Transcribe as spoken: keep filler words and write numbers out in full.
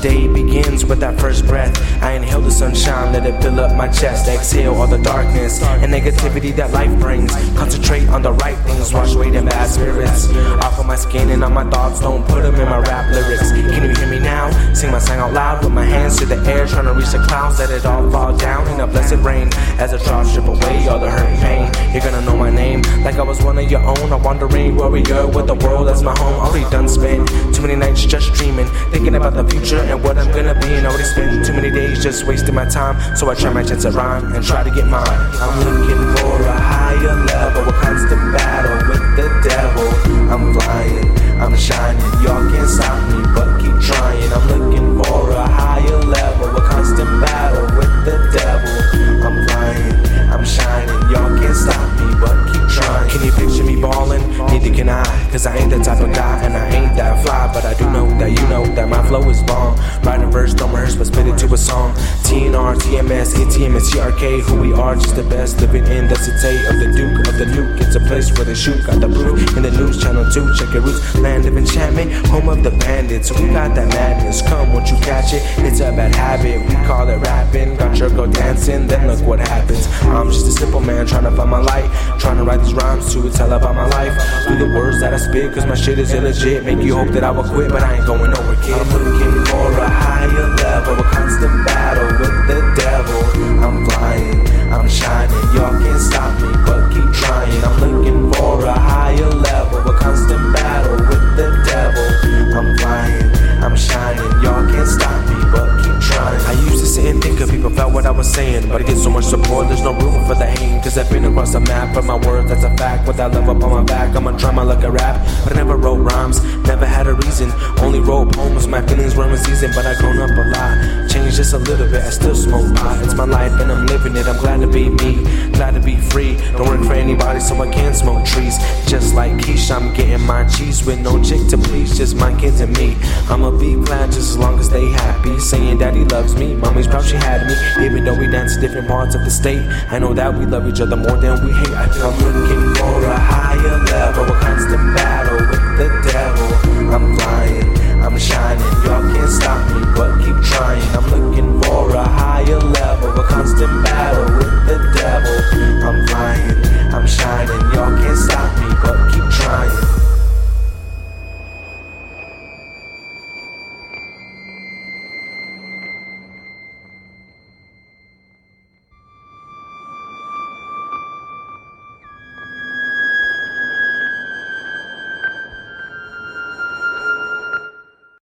day begins with that first breath. I inhale the sunshine, let it fill up my chest. Exhale all the darkness and negativity that life brings. Concentrate on the right things, wash away them bad spirits. Off of my skin and on my thoughts, don't put them in my rap lyrics. Can you hear me now? Sing my song out loud with my hands to the air, trying to reach the clouds, let it all fall down in a blessed rain. As the drops strip away all the hurt and pain, you're gonna know my name like I was one of your own. A wandering warrior with the world as my home. Already done spent too many nights just dreaming, thinking about the future and what I'm gonna be. And already spent too many days just wasting my time, so I try my chance at rhyme and try to get mine. I'm looking for a higher level, a constant battle with the devil. I'm flying, I'm shining, y'all can't stop me but keep trying. I'm looking for a higher level, a constant battle with the devil. I'm flying, I'm shining, y'all can't stop me but keep trying. Can you picture me ballin'? Neither can I, cause I ain't that type of guy and I ain't that fly. But I do know that you know that my flow is bomb. Write a verse, don't rehearse, but spit it to a song. T N R, T M S, A T M, and C R K, who we are, just the best. Living in the city of the Duke of the Nuke. It's a place where they shoot, got the proof in the news channel two. Check your roots, land of enchantment, home of the bandits. So we got that madness, come won't you catch it? It's a bad habit, we call it rapping. Got your girl dancing, then look what happens. I'm just a simple man trying to find my light, trying to write these rhymes to tell about my life through the words that I spit, cause my shit is illegit. Make you hope that I will quit, but I ain't going nowhere, kid. I'm looking for a higher level, a constant battle with the devil. I'm flying, I'm shining, y'all can't stop me but keep trying. I'm looking for a higher level, a constant battle with the devil. I'm flying, I'm shining, y'all can't stop me but keep trying. I used to sit and think of people felt what I was saying, but I get so much support, there's no room for the hating. Cause I've been across the map, but my words, that's a fact. With that love up on my back, I'ma try my luck at rap. But I never wrote rhymes, never had a reason. Only wrote poems, my feelings were in season. But I grown up a lot, changed just a little bit, I still smoke pot. It's my life and I'm living it, I'm glad to be me, glad to be free. Don't work for anybody so I can smoke trees. Just like Keisha, I'm getting my cheese with no chick to please, just my kids and me. I'ma be glad just as long as they happy, saying daddy loves me, mommy's proud she had me. Even though we dance in different parts of the state, I know that we love each other more than we hate. I feel I'm looking for a higher level, a constant battle with the devil. I'm